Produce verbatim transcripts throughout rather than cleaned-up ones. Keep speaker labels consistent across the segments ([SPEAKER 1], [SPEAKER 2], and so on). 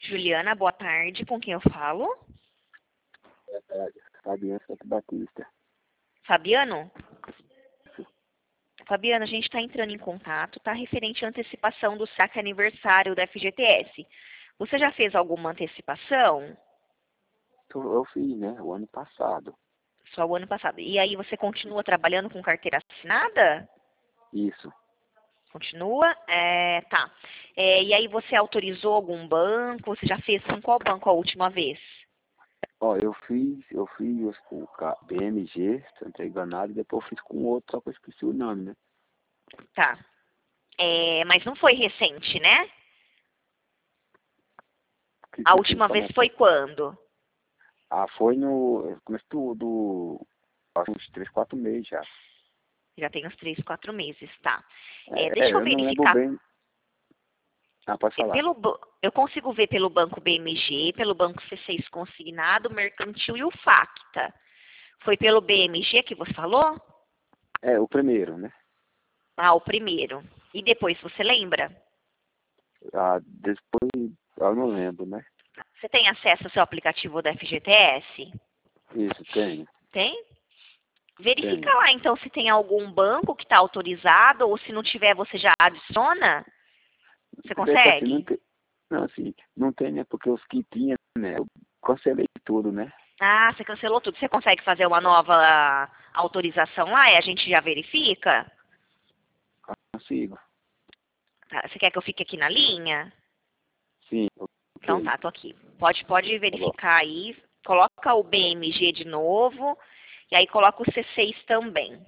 [SPEAKER 1] Juliana, boa tarde. Com quem eu falo?
[SPEAKER 2] É, Fabiano Santos Batista.
[SPEAKER 1] Fabiano? Fabiano, a gente está entrando em contato, tá referente à antecipação do saque aniversário da F G T S. Você já fez alguma antecipação?
[SPEAKER 2] Eu fiz, né? O ano passado.
[SPEAKER 1] Só o ano passado. E aí você continua trabalhando com carteira assinada?
[SPEAKER 2] Isso.
[SPEAKER 1] Continua? É, tá. É, e aí você autorizou algum banco? Você já fez com qual banco a última vez?
[SPEAKER 2] Ó, eu fiz, eu fiz o K- B M G, se eu não estou enganado, e depois eu fiz com outro, só que eu esqueci o nome, né?
[SPEAKER 1] Tá. É, mas não foi recente, né?
[SPEAKER 2] Que,
[SPEAKER 1] A
[SPEAKER 2] que vocês
[SPEAKER 1] última vez
[SPEAKER 2] começam.
[SPEAKER 1] foi quando?
[SPEAKER 2] Ah, foi no começo do, do acho uns três, quatro meses já.
[SPEAKER 1] Já tem uns três, quatro meses, tá. É,
[SPEAKER 2] É,
[SPEAKER 1] deixa
[SPEAKER 2] é,
[SPEAKER 1] eu
[SPEAKER 2] eu não lembro
[SPEAKER 1] verificar.
[SPEAKER 2] bem. Ah, pode falar.
[SPEAKER 1] Pelo, ba- eu consigo ver pelo Banco B M G, pelo Banco C seis Consignado, Mercantil e o Facta. Foi pelo B M G que você falou?
[SPEAKER 2] É, o primeiro, né?
[SPEAKER 1] Ah, o primeiro. E depois, você lembra?
[SPEAKER 2] Ah, depois, eu não lembro, né?
[SPEAKER 1] Você tem acesso ao seu aplicativo da F G T S?
[SPEAKER 2] Isso, tenho,
[SPEAKER 1] Tem? Verifica
[SPEAKER 2] tenho.
[SPEAKER 1] lá, então, se tem algum banco que está autorizado, ou se não tiver, você já adiciona? Você
[SPEAKER 2] Porque, tipo assim, não
[SPEAKER 1] consegue?
[SPEAKER 2] tem, não, assim, não tem, né? Porque os que tinha, né? Eu cancelei tudo, né?
[SPEAKER 1] Ah, você cancelou tudo. Você consegue fazer uma nova autorização lá e a gente já verifica?
[SPEAKER 2] Consigo.
[SPEAKER 1] Tá, você quer que eu fique aqui na linha?
[SPEAKER 2] Sim,
[SPEAKER 1] Então
[SPEAKER 2] ok.
[SPEAKER 1] tá, tô aqui. Pode, pode
[SPEAKER 2] Tá bom.
[SPEAKER 1] verificar aí. Coloca o B M G de novo. E aí coloca o C seis também.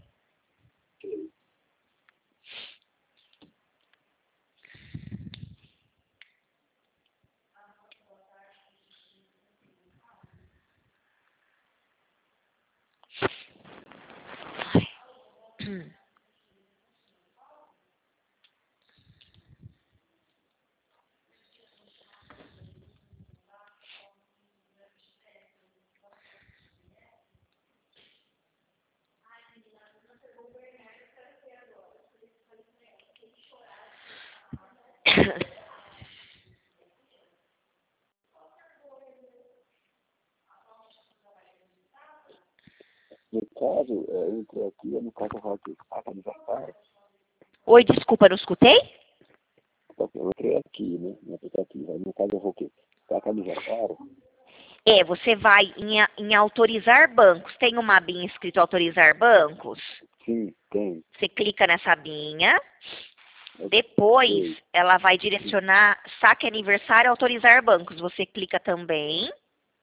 [SPEAKER 2] No caso, é, eu entrei aqui, no caso, eu aqui, ah, aniversário.
[SPEAKER 1] Oi, desculpa, não escutei?
[SPEAKER 2] Só que eu entrei aqui, né? No aplicativo. Aí, no caso, eu vou o quê? Saca aniversário?
[SPEAKER 1] É, você vai em, a- em autorizar bancos. Tem uma abinha escrito autorizar bancos?
[SPEAKER 2] Sim, tem.
[SPEAKER 1] Você clica nessa abinha. Depois,
[SPEAKER 2] Ok.
[SPEAKER 1] ela vai direcionar saque aniversário autorizar bancos. Você clica também.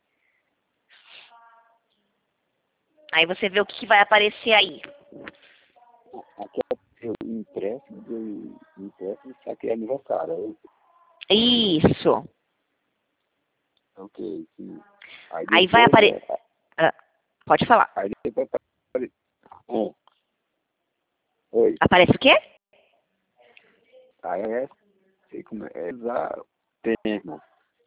[SPEAKER 1] Aí você vê o que, que vai aparecer aí.
[SPEAKER 2] Aqui é o empréstimo, de empréstimo, saquei aniversário.
[SPEAKER 1] Isso.
[SPEAKER 2] Aí, ok, sim. Aí
[SPEAKER 1] Aí vai
[SPEAKER 2] depois, né?
[SPEAKER 1] aparecer. Pode falar.
[SPEAKER 2] Aí depois, apare- é, oi.
[SPEAKER 1] Aparece o quê?
[SPEAKER 2] Aí é, sei como é, é usar termo.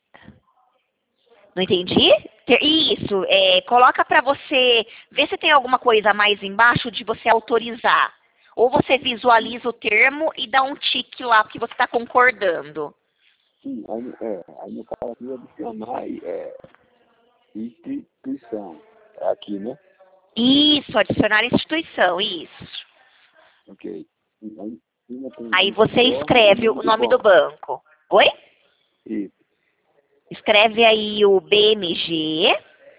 [SPEAKER 1] Não entendi? Ter- Isso. É, coloca para você ver se tem alguma coisa mais embaixo de você autorizar. Ou você visualiza o termo e dá um tique lá porque você está concordando.
[SPEAKER 2] Sim, aí, é, aí no caso aqui, adicionar é, instituição. É aqui, né?
[SPEAKER 1] Isso, adicionar instituição, isso.
[SPEAKER 2] Ok. Aí em cima tem
[SPEAKER 1] Aí
[SPEAKER 2] o
[SPEAKER 1] você
[SPEAKER 2] forma e o
[SPEAKER 1] escreve
[SPEAKER 2] nome
[SPEAKER 1] o
[SPEAKER 2] do
[SPEAKER 1] nome do
[SPEAKER 2] banco.
[SPEAKER 1] banco. Oi?
[SPEAKER 2] Isso.
[SPEAKER 1] Escreve aí o B M G.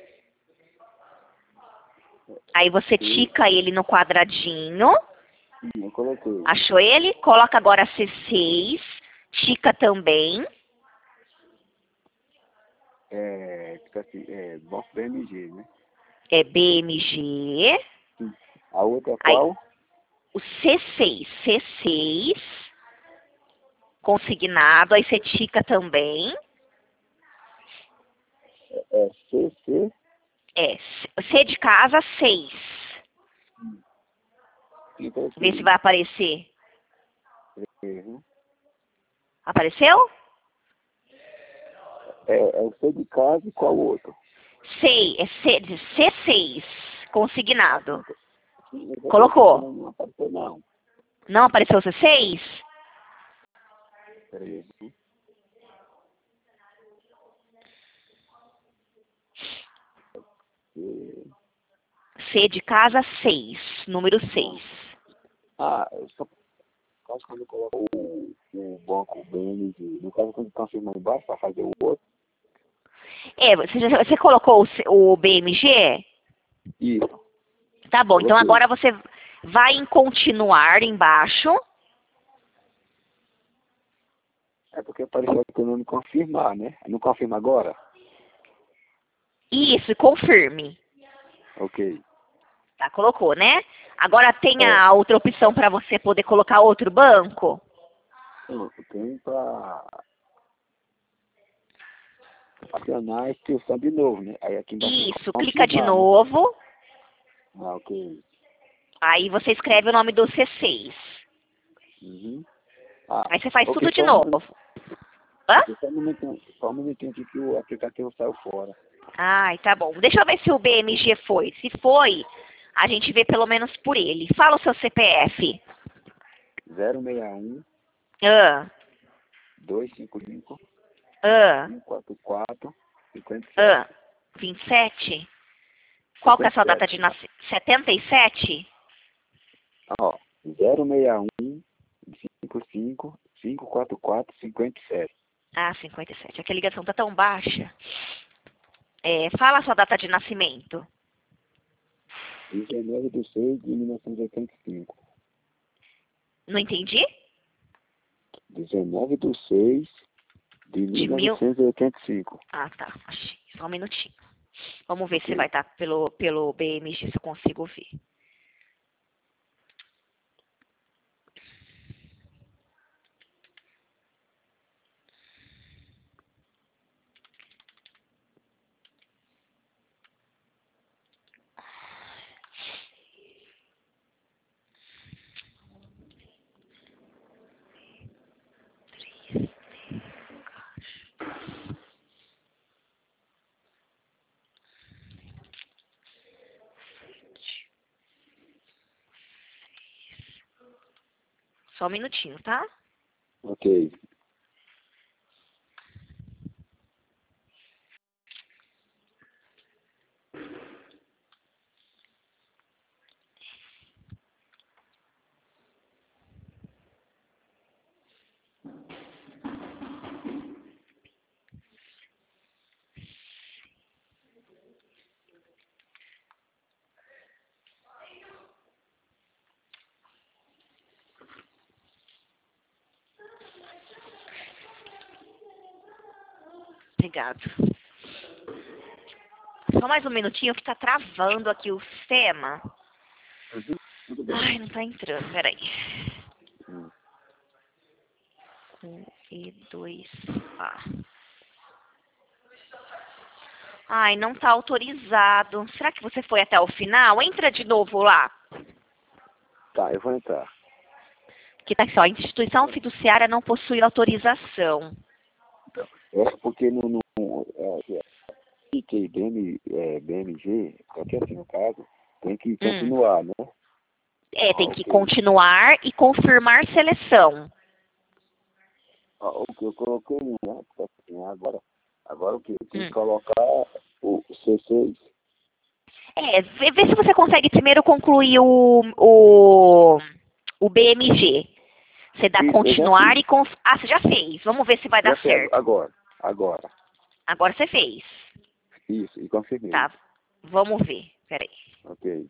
[SPEAKER 1] Aí você
[SPEAKER 2] E,
[SPEAKER 1] tica ele no quadradinho.
[SPEAKER 2] sim, eu coloquei.
[SPEAKER 1] Achou ele? Coloca agora C seis. Tica também.
[SPEAKER 2] É, tipo assim, é, banco B M G, né?
[SPEAKER 1] É B M G.
[SPEAKER 2] Sim. A outra é
[SPEAKER 1] Aí
[SPEAKER 2] qual?
[SPEAKER 1] o C seis. C seis. Consignado. Aí você tica também.
[SPEAKER 2] É C C.
[SPEAKER 1] É C de casa seis.
[SPEAKER 2] Clica
[SPEAKER 1] Vê se
[SPEAKER 2] aqui.
[SPEAKER 1] vai aparecer.
[SPEAKER 2] Uhum.
[SPEAKER 1] Apareceu?
[SPEAKER 2] É, é o C de casa e qual outro?
[SPEAKER 1] C, é C, de C seis.
[SPEAKER 2] Assim,
[SPEAKER 1] Consignado.
[SPEAKER 2] sim, eu tô
[SPEAKER 1] Colocou.
[SPEAKER 2] tentando, não apareceu não.
[SPEAKER 1] Não apareceu o C seis?
[SPEAKER 2] Peraí.
[SPEAKER 1] C de casa seis, número seis.
[SPEAKER 2] Ah, eu só caso quando eu coloco o, o banco B M G, no caso quando confirma embaixo para fazer o outro.
[SPEAKER 1] É, você, já- você colocou o, C- o B M G?
[SPEAKER 2] Isso,
[SPEAKER 1] Tá bom, então
[SPEAKER 2] coloquei.
[SPEAKER 1] agora você vai em continuar embaixo.
[SPEAKER 2] É porque apareceu aqui o nome confirmar, né? Não confirma agora?
[SPEAKER 1] Isso, e confirme.
[SPEAKER 2] Ok.
[SPEAKER 1] Tá, colocou, né? Agora tem
[SPEAKER 2] É,
[SPEAKER 1] a outra opção para você poder colocar outro banco.
[SPEAKER 2] não, tem para acionar a inscrição de novo, né? Aí aqui embaixo tem
[SPEAKER 1] Isso, clica de
[SPEAKER 2] confirmar, né?
[SPEAKER 1] novo.
[SPEAKER 2] Ah, ok.
[SPEAKER 1] Aí você escreve o nome do C seis.
[SPEAKER 2] Uhum. Ah,
[SPEAKER 1] Aí você faz
[SPEAKER 2] ok,
[SPEAKER 1] tudo de
[SPEAKER 2] só um,
[SPEAKER 1] novo. Hã?
[SPEAKER 2] ok, só um minutinho, só um minutinho aqui que o aplicativo saiu fora.
[SPEAKER 1] Ai, tá bom. Deixa eu ver se o B M G foi. Se foi, a gente vê pelo menos por ele. Fala o seu C P F.
[SPEAKER 2] zero seis um,
[SPEAKER 1] Ah,
[SPEAKER 2] dois cinco cinco,
[SPEAKER 1] ah,
[SPEAKER 2] um quatro quatro, cinco sete.
[SPEAKER 1] ah. vinte e sete? Qual que é a sua data de
[SPEAKER 2] cinquenta e sete.
[SPEAKER 1] nascimento? setenta e sete?
[SPEAKER 2] Ó, zero seis um, cinco cinco, cinco quatro quatro, cinco sete.
[SPEAKER 1] Ah, cinquenta e sete. Aqui a ligação tá tão baixa. É, fala a sua data de nascimento.
[SPEAKER 2] dezenove de seis de mil novecentos e oitenta e cinco.
[SPEAKER 1] Não entendi?
[SPEAKER 2] dezenove de seis de
[SPEAKER 1] De mil...
[SPEAKER 2] mil novecentos e oitenta e cinco.
[SPEAKER 1] Ah, tá. Achei. Só um minutinho. Vamos ver se
[SPEAKER 2] Ok.
[SPEAKER 1] vai estar pelo, pelo B M G, se eu consigo ver. Só um minutinho, tá?
[SPEAKER 2] Ok.
[SPEAKER 1] Obrigado. Só mais um minutinho que tá travando aqui o sistema.
[SPEAKER 2] Uhum. Tudo bem.
[SPEAKER 1] Ai, não tá entrando, peraí.
[SPEAKER 2] Hum.
[SPEAKER 1] Um e dois A. Ai, não tá autorizado. Será que você foi até o final? Entra de novo lá.
[SPEAKER 2] Tá, eu vou entrar.
[SPEAKER 1] Que tá aqui, ó. Instituição fiduciária não possui autorização.
[SPEAKER 2] É porque no, no é, é, que B M, é, B M G, qualquer assim no caso, tem que
[SPEAKER 1] Hum.
[SPEAKER 2] continuar, né?
[SPEAKER 1] É,
[SPEAKER 2] Ah,
[SPEAKER 1] tem que
[SPEAKER 2] ok.
[SPEAKER 1] continuar e confirmar seleção.
[SPEAKER 2] Ah, o que eu coloquei, né? Tá assim, agora, agora o que? Tem que
[SPEAKER 1] Hum.
[SPEAKER 2] colocar o C seis.
[SPEAKER 1] É, vê, vê se você consegue primeiro concluir o, o, o B M G. Você dá
[SPEAKER 2] Isso, eu já
[SPEAKER 1] continuar
[SPEAKER 2] fiz.
[SPEAKER 1] e... Conf... Ah, você já fez. Vamos ver se vai
[SPEAKER 2] Já
[SPEAKER 1] dar
[SPEAKER 2] fiz
[SPEAKER 1] certo.
[SPEAKER 2] agora. Agora.
[SPEAKER 1] Agora você fez.
[SPEAKER 2] Isso, e confirmei.
[SPEAKER 1] Tá, vamos ver. Peraí.
[SPEAKER 2] Ok.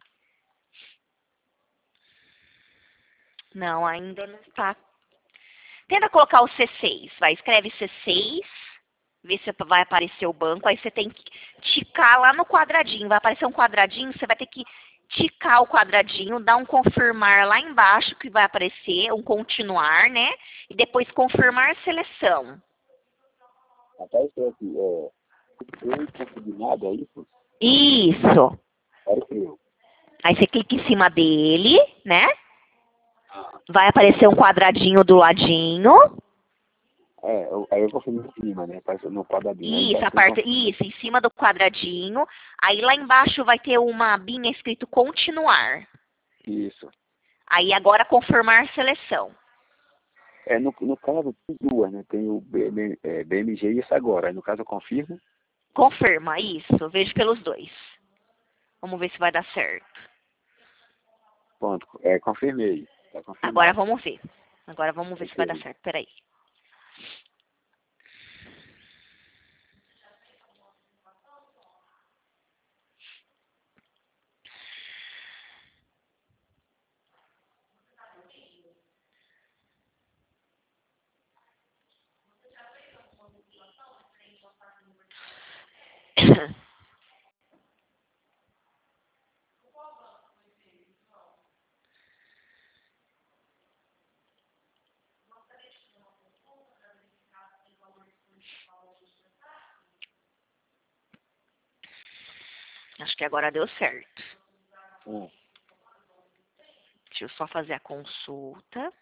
[SPEAKER 1] Não, ainda não tá. Tenta colocar o C seis. Vai, escreve C seis. Vê se vai aparecer o banco. Aí você tem que ticar lá no quadradinho. Vai aparecer um quadradinho. Você vai ter que ticar o quadradinho. Dar um confirmar lá embaixo que vai aparecer. Um continuar, né? E depois confirmar seleção.
[SPEAKER 2] Apareceu aqui, é. Eu consegui nada, é isso?
[SPEAKER 1] Isso.
[SPEAKER 2] Apareceu.
[SPEAKER 1] Aí você clica em cima dele, né? Vai aparecer um quadradinho do ladinho.
[SPEAKER 2] É, eu, aí eu confirmei em cima, né? Apareceu no quadradinho. Aí
[SPEAKER 1] Isso,
[SPEAKER 2] embaixo
[SPEAKER 1] a
[SPEAKER 2] tem
[SPEAKER 1] parte,
[SPEAKER 2] confirmar.
[SPEAKER 1] isso, em cima do quadradinho. Aí lá embaixo vai ter uma abinha escrito continuar.
[SPEAKER 2] Isso.
[SPEAKER 1] Aí agora confirmar seleção.
[SPEAKER 2] É, no, no caso, tem duas, né? Tem o B M, é, B M G e esse agora. Aí no caso eu confirmo.
[SPEAKER 1] Confirma, isso, eu vejo pelos dois. Vamos ver se vai dar certo.
[SPEAKER 2] Pronto, é, confirmei. Tá confirmado.
[SPEAKER 1] Agora vamos ver. Agora vamos ver se vai dar
[SPEAKER 2] Ok.
[SPEAKER 1] certo. Peraí. Acho que agora deu certo.
[SPEAKER 2] Hum.
[SPEAKER 1] Deixa eu só fazer a consulta.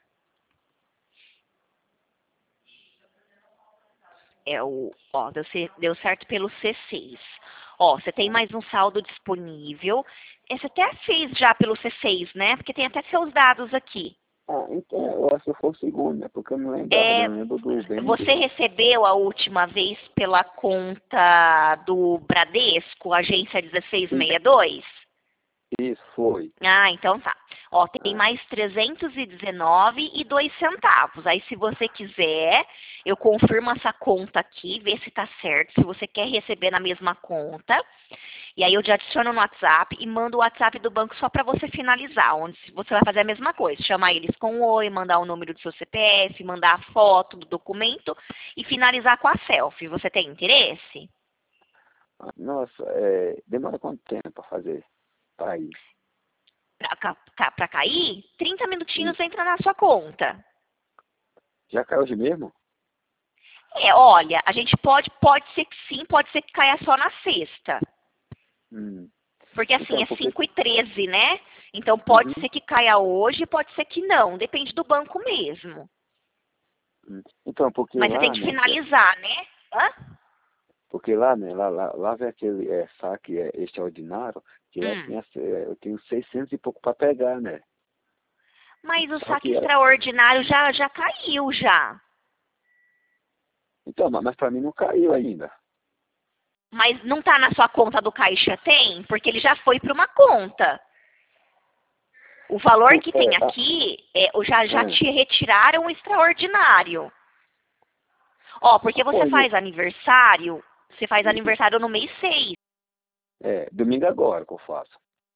[SPEAKER 1] É o, ó, deu, ce- deu certo pelo C seis. Ó, você tem mais um saldo disponível. É, Você até fez já pelo C seis, né? Porque tem até seus dados aqui.
[SPEAKER 2] Ah, então, eu acho que foi o segundo, né? Porque eu não lembrava, eu
[SPEAKER 1] É,
[SPEAKER 2] não lembro do B M
[SPEAKER 1] você
[SPEAKER 2] G.
[SPEAKER 1] recebeu a última vez pela conta do Bradesco, agência dezesseis sessenta e dois?
[SPEAKER 2] Isso, foi.
[SPEAKER 1] Ah, então tá. Ó, tem
[SPEAKER 2] Ah,
[SPEAKER 1] mais trezentos e dezenove e dois centavos. Aí, se você quiser, eu confirmo essa conta aqui, ver se tá certo, se você quer receber na mesma conta. E aí eu te adiciono no WhatsApp e mando o WhatsApp do banco só para você finalizar, onde você vai fazer a mesma coisa, chamar eles com um oi, mandar o número do seu C P F, mandar a foto do documento e finalizar com a selfie. Você tem interesse?
[SPEAKER 2] ah, nossa, é, demora quanto tempo para fazer? Tá aí.
[SPEAKER 1] Pra, ca- ca- pra cair, trinta minutinhos
[SPEAKER 2] Isso.
[SPEAKER 1] entra na sua conta.
[SPEAKER 2] Já caiu hoje mesmo?
[SPEAKER 1] É, olha, a gente pode, pode ser que sim, pode ser que caia só na sexta.
[SPEAKER 2] Hum.
[SPEAKER 1] Porque assim,
[SPEAKER 2] Então,
[SPEAKER 1] é
[SPEAKER 2] porque...
[SPEAKER 1] cinco e treze, né? Então pode
[SPEAKER 2] Uhum.
[SPEAKER 1] ser que caia hoje, pode ser que não. Depende do banco mesmo.
[SPEAKER 2] Hum. Então, porque
[SPEAKER 1] Mas você tem
[SPEAKER 2] lá,
[SPEAKER 1] que
[SPEAKER 2] né? que é-
[SPEAKER 1] finalizar, né? Hã?
[SPEAKER 2] Porque lá, né? Lá, lá, lá vem aquele é, saque é, extraordinário, que lá
[SPEAKER 1] Hum.
[SPEAKER 2] tinha, é, eu tenho seiscentos e pouco para pegar, né?
[SPEAKER 1] Mas o
[SPEAKER 2] Só
[SPEAKER 1] saque
[SPEAKER 2] que, é,
[SPEAKER 1] extraordinário já, já caiu, já.
[SPEAKER 2] então, mas para mim não caiu ainda.
[SPEAKER 1] Mas não tá na sua conta do Caixa Tem? Porque ele já foi para uma conta. O valor
[SPEAKER 2] Por-
[SPEAKER 1] que
[SPEAKER 2] é,
[SPEAKER 1] tem
[SPEAKER 2] ah,
[SPEAKER 1] aqui, é, o já, já
[SPEAKER 2] ah,
[SPEAKER 1] te retiraram o extraordinário. Ó, porque você
[SPEAKER 2] foi,
[SPEAKER 1] faz aniversário, você faz
[SPEAKER 2] isso.
[SPEAKER 1] aniversário no mês seis.
[SPEAKER 2] É, domingo agora que eu faço.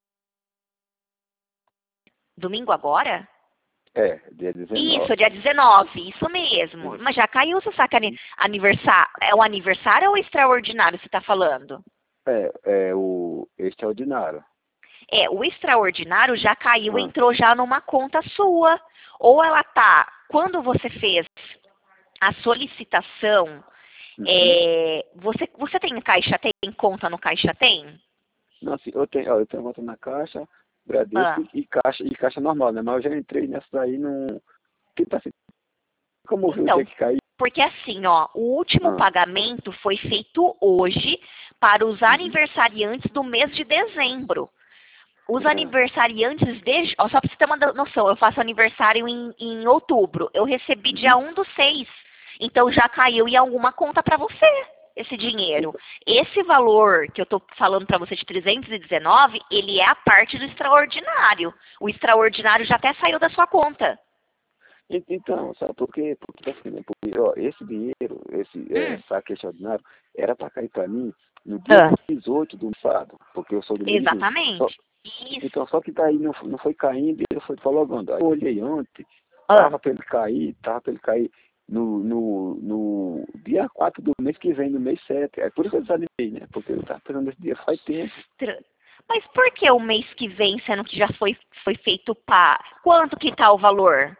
[SPEAKER 1] Domingo agora?
[SPEAKER 2] É, dia
[SPEAKER 1] Isso,
[SPEAKER 2] dezenove.
[SPEAKER 1] dia dezenove, isso mesmo.
[SPEAKER 2] Isso.
[SPEAKER 1] Mas já caiu o seu saque ani- aniversário. É o aniversário ou o extraordinário você está falando?
[SPEAKER 2] É, é o extraordinário.
[SPEAKER 1] É, o extraordinário já caiu,
[SPEAKER 2] Ah,
[SPEAKER 1] entrou já numa conta sua. Ou ela tá, quando você fez a solicitação,
[SPEAKER 2] uhum.
[SPEAKER 1] é, você, você tem caixa, tem conta no caixa tem?
[SPEAKER 2] Não, assim, eu tenho, ó, eu tenho conta na Caixa, Bradesco
[SPEAKER 1] Ah,
[SPEAKER 2] e, e Caixa, e Caixa normal, né? Mas eu já entrei nessa daí no... Tipo assim, como eu vi o dia
[SPEAKER 1] então,
[SPEAKER 2] que caiu.
[SPEAKER 1] porque assim, ó, o último
[SPEAKER 2] Ah,
[SPEAKER 1] pagamento foi feito hoje para os
[SPEAKER 2] uhum.
[SPEAKER 1] aniversariantes do mês de dezembro. Os
[SPEAKER 2] Ah,
[SPEAKER 1] aniversariantes desde. Ó, só pra você ter uma noção, eu faço aniversário em, em outubro. Eu recebi dia
[SPEAKER 2] uhum.
[SPEAKER 1] um do seis. Então já caiu em alguma conta pra você esse dinheiro.
[SPEAKER 2] Então,
[SPEAKER 1] Esse valor que eu tô falando pra você de trezentos e dezenove, ele é a parte do extraordinário. O extraordinário já até saiu da sua conta.
[SPEAKER 2] en- então, sabe por quê? Porque, assim, né? Porque, ó, esse dinheiro, esse é,
[SPEAKER 1] Hum.
[SPEAKER 2] saque extraordinário, era para cair para mim no dia
[SPEAKER 1] Ah,
[SPEAKER 2] dezoito do sábado, porque eu sou do mês de junho. Só,
[SPEAKER 1] exatamente. Isso.
[SPEAKER 2] então, só que daí não, não foi caindo e eu fui prolongando. Aí eu olhei ontem,
[SPEAKER 1] Ah.
[SPEAKER 2] tava para ele cair, tava para ele cair no, no, no dia quatro do mês que vem, no mês sete. É por isso que eu desanimei, né? Porque eu tava esperando esse dia faz tempo.
[SPEAKER 1] Tra- Mas por que o mês que vem, sendo que já foi, foi feito pá? Quanto que tá o valor?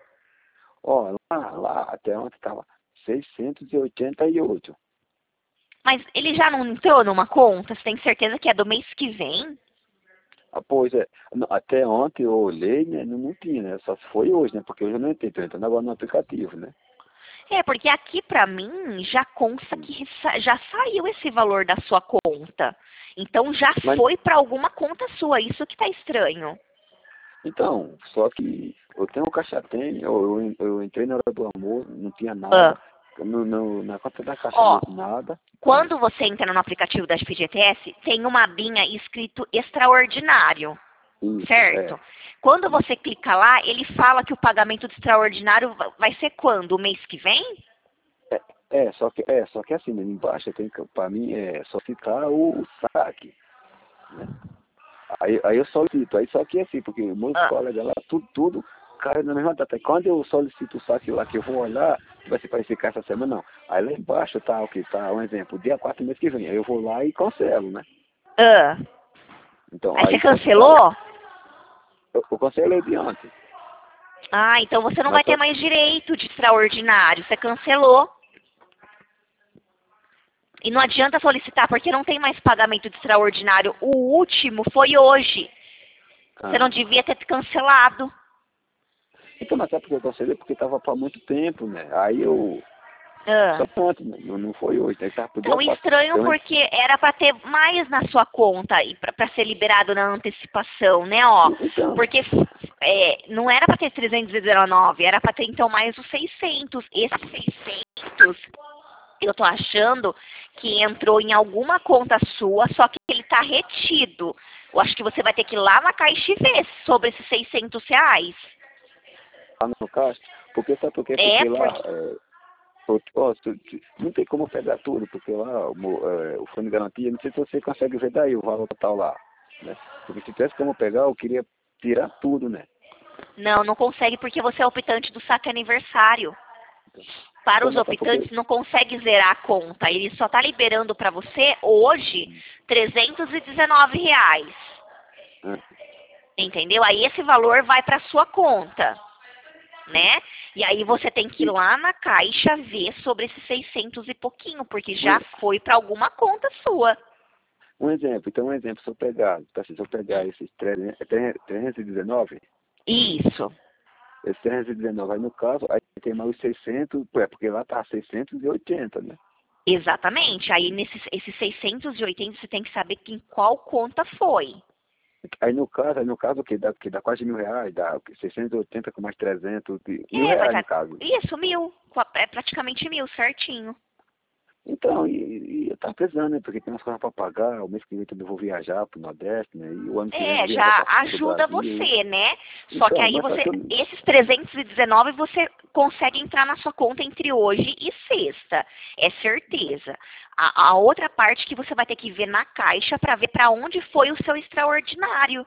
[SPEAKER 2] Ó, lá, lá até ontem tava seiscentos e oitenta e oito.
[SPEAKER 1] Mas ele já não entrou numa conta? Você tem certeza que é do mês que vem?
[SPEAKER 2] Ah, pois é, Não, até ontem eu olhei, né? Não, não tinha, né? Só se foi hoje, né? Porque hoje eu não entrei, tô entrando agora no aplicativo, né?
[SPEAKER 1] É, porque aqui pra mim já consta
[SPEAKER 2] Hum.
[SPEAKER 1] que sa- já saiu esse valor da sua conta. Então já
[SPEAKER 2] Mas,
[SPEAKER 1] foi pra alguma conta sua. Isso que tá estranho.
[SPEAKER 2] então, só que eu tenho o caixa tem, eu, eu, eu entrei na hora do almoço, não tinha
[SPEAKER 1] Ah,
[SPEAKER 2] nada. no, no, na conta da caixa,
[SPEAKER 1] Ó,
[SPEAKER 2] não, nada.
[SPEAKER 1] quando você entra no aplicativo da F G T S, tem uma abinha escrito extraordinário,
[SPEAKER 2] Isso,
[SPEAKER 1] certo?
[SPEAKER 2] é.
[SPEAKER 1] Quando você clica lá, ele fala que o pagamento de extraordinário va- vai ser quando? O mês que vem?
[SPEAKER 2] É, é, só que, é, só que assim, né, embaixo tem que, pra mim, é só citar o, o saque, né? Aí, aí eu solicito, aí só que assim, porque meus
[SPEAKER 1] Ah,
[SPEAKER 2] colegas lá, tudo, tudo, cara, na mesma data. Quando eu solicito o saque lá, que eu vou olhar, vai ser para esse cara essa semana, não. Aí lá embaixo tá, o que tá, um exemplo, dia quatro mês que vem, aí eu vou lá e cancelo, né?
[SPEAKER 1] ah.
[SPEAKER 2] Então,
[SPEAKER 1] Aí você
[SPEAKER 2] aí só que tá,
[SPEAKER 1] cancelou?
[SPEAKER 2] eu, eu cancelei de ontem,
[SPEAKER 1] Ah, então você não
[SPEAKER 2] mas
[SPEAKER 1] vai
[SPEAKER 2] só
[SPEAKER 1] ter mais direito de extraordinário. Você cancelou. E não adianta solicitar, porque não tem mais pagamento de extraordinário. O último foi hoje. Você não
[SPEAKER 2] ah,
[SPEAKER 1] devia ter cancelado.
[SPEAKER 2] então, mas sabe por que eu cancelei? Porque tava para muito tempo, né? Aí eu,
[SPEAKER 1] Ah.
[SPEAKER 2] só ontem, né? Não, não foi hoje, aí tava pro dia
[SPEAKER 1] Então,
[SPEAKER 2] quatro.
[SPEAKER 1] estranho
[SPEAKER 2] Então,
[SPEAKER 1] porque era para ter mais na sua conta e para ser liberado na antecipação, né? Ó,
[SPEAKER 2] então,
[SPEAKER 1] porque é, não era para ter trezentos e dezenove, era para ter então mais os seiscentos. Esses seiscentos, eu tô achando que entrou em alguma conta sua, só que ele tá retido. Eu acho que você vai ter que ir lá na Caixa e ver sobre esses seiscentos reais.
[SPEAKER 2] lá no caixa, porque sabe por quê?
[SPEAKER 1] É,
[SPEAKER 2] Porque lá,
[SPEAKER 1] porque...
[SPEAKER 2] é, Ó, ó, tu- tu- não tem como pegar tudo, porque lá o, mo- é, o fundo de garantia, não sei se você consegue ver daí o valor total lá, né? Porque se tivesse como pegar, eu queria tirar tudo, né?
[SPEAKER 1] Não, não consegue porque você é optante do saque aniversário. Para
[SPEAKER 2] Então,
[SPEAKER 1] os
[SPEAKER 2] mas sabe por quê?
[SPEAKER 1] optantes não consegue zerar a conta. Ele só está liberando para você hoje trezentos e dezenove reais.
[SPEAKER 2] Ah,
[SPEAKER 1] Entendeu? Aí esse valor vai para sua conta, né? E aí você tem que ir
[SPEAKER 2] e
[SPEAKER 1] lá na caixa ver sobre esses seiscentos e pouquinho, porque já
[SPEAKER 2] um,
[SPEAKER 1] foi para alguma conta sua.
[SPEAKER 2] um exemplo, então um exemplo, se eu pegar, tá, se eu pegar esses trezentos trezentos e dezenove,
[SPEAKER 1] Isso.
[SPEAKER 2] esses trezentos e dezenove, aí no caso, aí tem mais os seiscentos, é, porque lá tá seiscentos e oitenta, né?
[SPEAKER 1] Exatamente. Aí nesses esses seiscentos e oitenta você tem que saber que em qual conta foi.
[SPEAKER 2] Aí no caso, aí no caso que dá, que dá quase mil reais, dá o quê? seiscentos e oitenta com mais trezentos, de- mil
[SPEAKER 1] É, vai
[SPEAKER 2] reais no
[SPEAKER 1] dar.
[SPEAKER 2] caso.
[SPEAKER 1] Isso, mil. É praticamente mil, certinho.
[SPEAKER 2] Então, e, e eu tava precisando, né? Porque tem umas coisas para pagar, o mês que vem também eu vou viajar pro Nordeste, né? E o ano que vem eu
[SPEAKER 1] É,
[SPEAKER 2] vou viajar
[SPEAKER 1] já
[SPEAKER 2] para fora do
[SPEAKER 1] ajuda
[SPEAKER 2] Brasil.
[SPEAKER 1] você, né? Só que
[SPEAKER 2] Então,
[SPEAKER 1] aí
[SPEAKER 2] mas só
[SPEAKER 1] você,
[SPEAKER 2] que eu,
[SPEAKER 1] esses trezentos e dezenove você consegue entrar na sua conta entre hoje e sexta, é certeza. A, a outra parte que você vai ter que ver na caixa para ver para onde foi o seu extraordinário.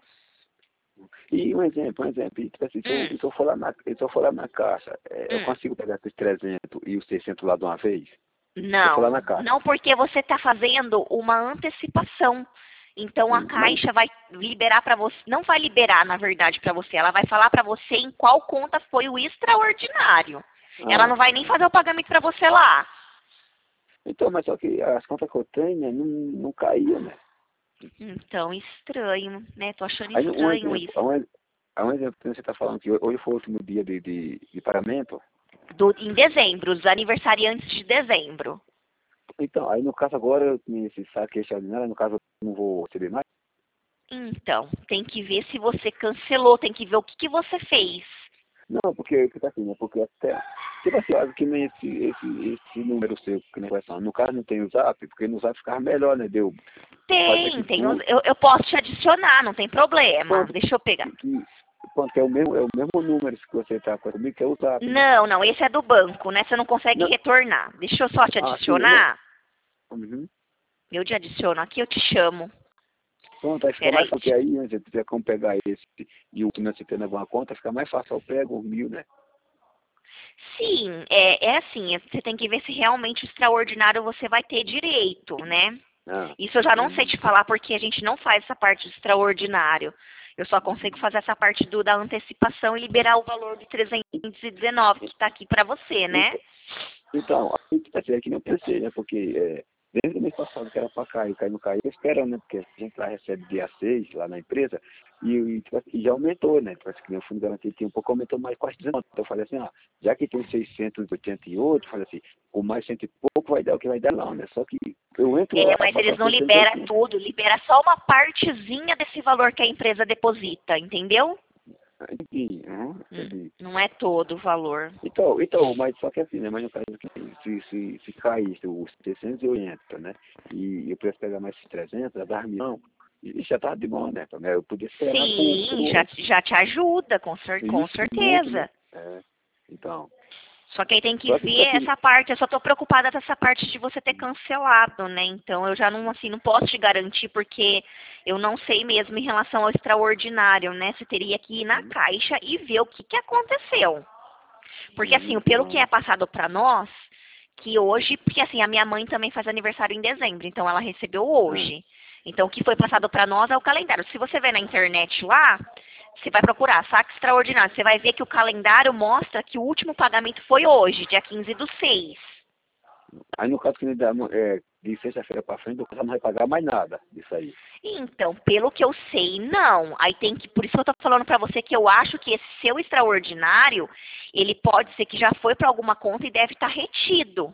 [SPEAKER 2] e um exemplo, um exemplo, e, tipo assim, se eu,
[SPEAKER 1] Hum,
[SPEAKER 2] se eu for lá na, se eu for lá na caixa, é, eu
[SPEAKER 1] hum.
[SPEAKER 2] consigo pegar esses trezentos e os seiscentos lá de uma vez? Se eu for lá
[SPEAKER 1] Não,
[SPEAKER 2] na caixa.
[SPEAKER 1] não porque você está fazendo uma antecipação. Então a
[SPEAKER 2] Hum, Mas,
[SPEAKER 1] Caixa vai liberar para você, não vai liberar na verdade para você, ela vai falar para você em qual conta foi o extraordinário. Ela não
[SPEAKER 2] ah,
[SPEAKER 1] vai nem fazer o pagamento para você lá.
[SPEAKER 2] então, mas só que as contas que eu tenho, né, não, não caía, né?
[SPEAKER 1] Então, estranho, né? Tô achando
[SPEAKER 2] Aí um
[SPEAKER 1] estranho
[SPEAKER 2] exemplo,
[SPEAKER 1] isso.
[SPEAKER 2] um, ex- um exemplo que você está falando que hoje foi o último dia de, de, de pagamento.
[SPEAKER 1] Do, em dezembro, os aniversariantes de dezembro.
[SPEAKER 2] Então, aí no caso agora eu tinha esse saque extraordinário, no caso eu não vou receber mais.
[SPEAKER 1] Então, tem que ver se você cancelou, tem que ver o que, que você fez.
[SPEAKER 2] Não, porque, porque assim, né? Porque até, tipo assim, olha que nem esse, esse, esse número seu, que nem conversando. No caso não tem o zap, porque no zap ficava melhor, né? Deu fazer
[SPEAKER 1] Tem,
[SPEAKER 2] aqui
[SPEAKER 1] tem. os-
[SPEAKER 2] tudo.
[SPEAKER 1] Eu, eu posso te adicionar, não tem problema.
[SPEAKER 2] Pronto,
[SPEAKER 1] Deixa eu pegar.
[SPEAKER 2] que, que, pronto, que é o mesmo, é o mesmo número que você tá comigo, que é o zap, né?
[SPEAKER 1] Não, não, esse é do banco, né? Você não consegue
[SPEAKER 2] Não,
[SPEAKER 1] retornar. Deixa eu só te
[SPEAKER 2] ah, sim, eu não.
[SPEAKER 1] adicionar.
[SPEAKER 2] Uhum.
[SPEAKER 1] Eu te adiciono aqui, eu te chamo.
[SPEAKER 2] Pronto, aí fica mais
[SPEAKER 1] Peraí.
[SPEAKER 2] fácil, porque aí, né, se tiver como pegar esse e o que não se tem alguma conta, fica mais fácil, eu pego o mil, né?
[SPEAKER 1] Sim, é, é assim, é- você tem que ver se realmente o extraordinário você vai ter direito, né?
[SPEAKER 2] Ah,
[SPEAKER 1] Isso eu já não sei
[SPEAKER 2] hum.
[SPEAKER 1] te falar porque a gente não faz essa parte do extraordinário. Eu só consigo fazer essa parte do, da antecipação e liberar o valor de trezentos e dezenove que está aqui para você, né?
[SPEAKER 2] Então, então, aí, tipo assim, é que nem eu pensei, né? Porque é, desde o mês passado que era para cair, cair não caiu, eu esperando, né? Porque a gente lá recebe dia seis lá na empresa e, e, tipo assim, e já aumentou, né? Parece que o fundo de garantia tinha um pouco, aumentou mais quase dezenove. Então eu falei assim, ó, já que tem seiscentos e oitenta e oito, eu falei assim, com mais cento e pouco vai dar o que vai dar não, né? Só que eu entro
[SPEAKER 1] É,
[SPEAKER 2] lá
[SPEAKER 1] mas
[SPEAKER 2] para
[SPEAKER 1] eles não
[SPEAKER 2] seiscentos e
[SPEAKER 1] liberam
[SPEAKER 2] oitenta.
[SPEAKER 1] tudo, libera só uma partezinha desse valor que a empresa deposita, entendeu?
[SPEAKER 2] Enfim, uhum,
[SPEAKER 1] Hum,
[SPEAKER 2] entendi.
[SPEAKER 1] Não é todo o valor.
[SPEAKER 2] Então, então, mas só que assim, né? Mas no caso que se, se, se caísse os seiscentos e oitenta, né? E eu pudesse pegar mais trezentos, já dava milhão, e já tava de bom, né? Eu podia esperar por,
[SPEAKER 1] Sim, já,
[SPEAKER 2] por
[SPEAKER 1] já te ajuda, com, cer com
[SPEAKER 2] isso muito, né?
[SPEAKER 1] certeza.
[SPEAKER 2] É, então,
[SPEAKER 1] Só que aí tem que
[SPEAKER 2] só que, tipo
[SPEAKER 1] ver
[SPEAKER 2] assim,
[SPEAKER 1] essa parte. Eu só tô preocupada com essa parte de você ter cancelado, né? Então eu já não, assim, não posso te garantir porque eu não sei mesmo em relação ao extraordinário, né? Você teria que ir na
[SPEAKER 2] uhum,
[SPEAKER 1] caixa e ver o que que aconteceu. Porque assim,
[SPEAKER 2] uhum,
[SPEAKER 1] pelo que é
[SPEAKER 2] não,
[SPEAKER 1] passado pra nós, que hoje, porque assim, a minha mãe também faz aniversário em dezembro, então ela recebeu
[SPEAKER 2] ah,
[SPEAKER 1] hoje. Então o que foi passado pra nós é o calendário. Se você ver na internet lá, você vai procurar saque extraordinário, você vai ver que o calendário mostra que o último pagamento foi hoje, dia quinze do seis.
[SPEAKER 2] aí no caso que ele dá, é, de sexta-feira pra frente, o cara não vai pagar mais nada disso aí.
[SPEAKER 1] Então, pelo que eu sei, não. Aí tem que, por isso que eu tô falando pra você que eu acho que esse seu extraordinário, ele pode ser que já foi pra alguma conta e deve estar retido.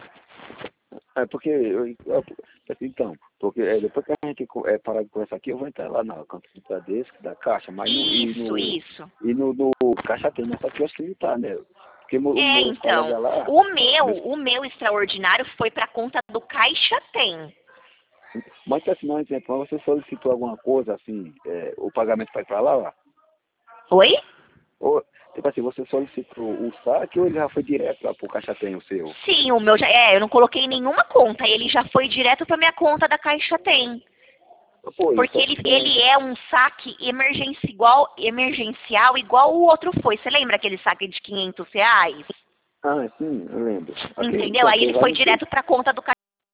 [SPEAKER 2] É porque, eu, eu- então, porque é, depois que a gente co- é, parar de conversar aqui, eu vou entrar lá na conta do Bradesco, da Caixa, mas no, e
[SPEAKER 1] Isso,
[SPEAKER 2] no,
[SPEAKER 1] isso.
[SPEAKER 2] e no, no Caixa tem nessa que eu acho que ele tá, né? Porque mo-
[SPEAKER 1] É,
[SPEAKER 2] meus
[SPEAKER 1] então,
[SPEAKER 2] colegas lá,
[SPEAKER 1] o meu,
[SPEAKER 2] meus,
[SPEAKER 1] o meu extraordinário foi pra conta do Caixa Tem.
[SPEAKER 2] mas assim, não, exemplo, mas você solicitou alguma coisa, assim, é, o pagamento vai para lá, ó,
[SPEAKER 1] Oi?
[SPEAKER 2] ou, tipo assim, você solicitou o saque ou ele já foi direto lá pro Caixa Tem, o seu?
[SPEAKER 1] Sim, o meu já, é, eu não coloquei nenhuma conta, ele já foi direto pra minha conta da Caixa Tem.
[SPEAKER 2] Pô, e
[SPEAKER 1] Porque
[SPEAKER 2] só que
[SPEAKER 1] ele,
[SPEAKER 2] tem,
[SPEAKER 1] ele é um saque emergência igual, emergencial igual o outro foi. Você lembra aquele saque de quinhentos reais?
[SPEAKER 2] ah, sim, eu lembro. Aquele,
[SPEAKER 1] Entendeu?
[SPEAKER 2] então,
[SPEAKER 1] Aí
[SPEAKER 2] aquele
[SPEAKER 1] ele foi
[SPEAKER 2] valor,
[SPEAKER 1] direto pra conta do Caixa.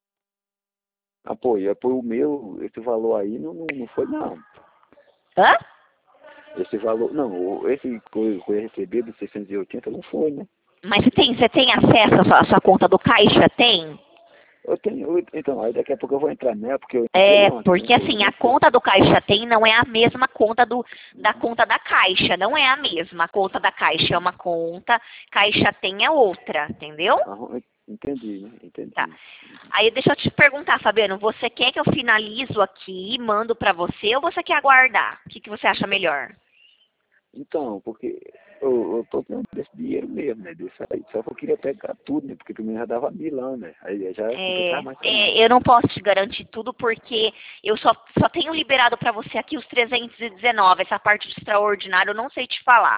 [SPEAKER 2] ah, pô, e pô, o meu, esse valor aí não, não, não foi não.
[SPEAKER 1] Hã?
[SPEAKER 2] Esse valor, não, o- esse que eu que eu recebi de seiscentos e oitenta não foi, né?
[SPEAKER 1] Mas você tem, você tem acesso à sua, à sua conta do Caixa? Tem?
[SPEAKER 2] Eu tenho, eu- então, aí daqui a pouco eu vou entrar nela, porque eu entrei
[SPEAKER 1] É,
[SPEAKER 2] ontem, né?
[SPEAKER 1] porque
[SPEAKER 2] Eu
[SPEAKER 1] assim,
[SPEAKER 2] nem
[SPEAKER 1] a
[SPEAKER 2] sei.
[SPEAKER 1] conta do Caixa Tem não é a mesma conta do, da conta da Caixa, não é a mesma. A conta da Caixa é uma conta, Caixa Tem é outra, entendeu?
[SPEAKER 2] Ah, entendi, né?
[SPEAKER 1] Tá.
[SPEAKER 2] Entendi.
[SPEAKER 1] Aí deixa eu te perguntar, Fabiano, você quer que eu finalizo aqui, mando pra você ou você quer aguardar? O que, que você acha melhor?
[SPEAKER 2] Então, porque eu, eu tô tendo desse dinheiro mesmo, né? Desse aí. Só que eu queria pegar tudo, né? Porque primeiro já dava milão, né? Aí já complicava
[SPEAKER 1] É,
[SPEAKER 2] mais também.
[SPEAKER 1] é, eu não posso te garantir tudo porque eu só, só tenho liberado pra você aqui os trezentos e dezenove. Essa parte de extraordinário eu não sei te falar.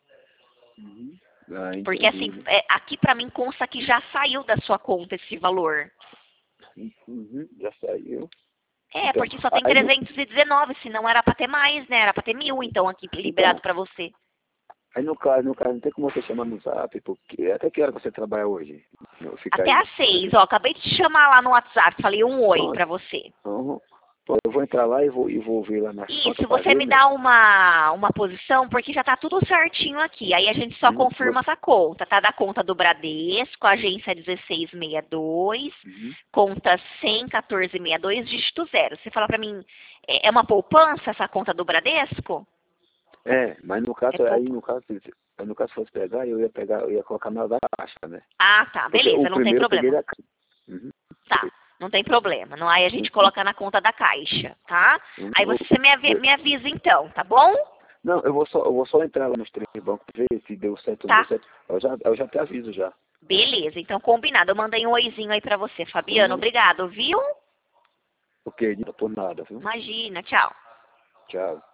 [SPEAKER 2] Uhum. Ah,
[SPEAKER 1] Porque
[SPEAKER 2] entendi,
[SPEAKER 1] assim,
[SPEAKER 2] né?
[SPEAKER 1] é, aqui pra mim consta que já saiu da sua conta esse valor.
[SPEAKER 2] Uhum, já saiu.
[SPEAKER 1] É,
[SPEAKER 2] Então,
[SPEAKER 1] porque só tem
[SPEAKER 2] aí no,
[SPEAKER 1] trezentos e dezenove, senão era pra ter mais, né? Era pra ter mil, então, aqui liberado
[SPEAKER 2] então,
[SPEAKER 1] pra você.
[SPEAKER 2] aí no caso, no caso, não tem como você chamar no zap, porque até que hora você trabalha hoje? Fica
[SPEAKER 1] Até
[SPEAKER 2] aí.
[SPEAKER 1] às seis, ó. Acabei de te chamar lá no WhatsApp, falei um oi
[SPEAKER 2] Pronto.
[SPEAKER 1] pra você.
[SPEAKER 2] Uhum. Pô, eu vou entrar lá e vou, e vou ver lá nas contas
[SPEAKER 1] Isso,
[SPEAKER 2] para
[SPEAKER 1] você
[SPEAKER 2] ver,
[SPEAKER 1] me
[SPEAKER 2] né?
[SPEAKER 1] dá uma, uma posição, porque já tá tudo certinho aqui. Aí a gente só
[SPEAKER 2] Uhum.
[SPEAKER 1] confirma essa conta, tá? Da conta do Bradesco, agência dezesseis sessenta e dois,
[SPEAKER 2] Uhum.
[SPEAKER 1] conta cem, quatorze sessenta e dois, dígito zero. Você fala pra mim, é é uma poupança essa conta do Bradesco?
[SPEAKER 2] É, mas no
[SPEAKER 1] É
[SPEAKER 2] caso, aí
[SPEAKER 1] poupa.
[SPEAKER 2] no caso, se- aí no caso fosse pegar, eu ia pegar, eu ia colocar na da caixa, né?
[SPEAKER 1] Ah, tá,
[SPEAKER 2] Porque o
[SPEAKER 1] beleza, não tem
[SPEAKER 2] primeiro eu peguei
[SPEAKER 1] problema.
[SPEAKER 2] da caixa. Uhum.
[SPEAKER 1] Tá, não tem problema. Não, aí a gente
[SPEAKER 2] Uhum.
[SPEAKER 1] coloca na conta da caixa, tá?
[SPEAKER 2] Uhum.
[SPEAKER 1] Aí
[SPEAKER 2] Eu-
[SPEAKER 1] você me, avi-
[SPEAKER 2] eu-
[SPEAKER 1] me avisa então, tá bom?
[SPEAKER 2] não, eu vou só, eu vou só entrar lá nos três bancos, ver se deu certo ou não deu
[SPEAKER 1] Tá.
[SPEAKER 2] certo. Eu já, eu já te aviso já.
[SPEAKER 1] Beleza, então combinado. Eu mandei um oizinho aí pra você, Fabiano.
[SPEAKER 2] Uhum.
[SPEAKER 1] Obrigado, viu?
[SPEAKER 2] Ok, não por nada, viu?
[SPEAKER 1] Imagina, tchau.
[SPEAKER 2] Tchau.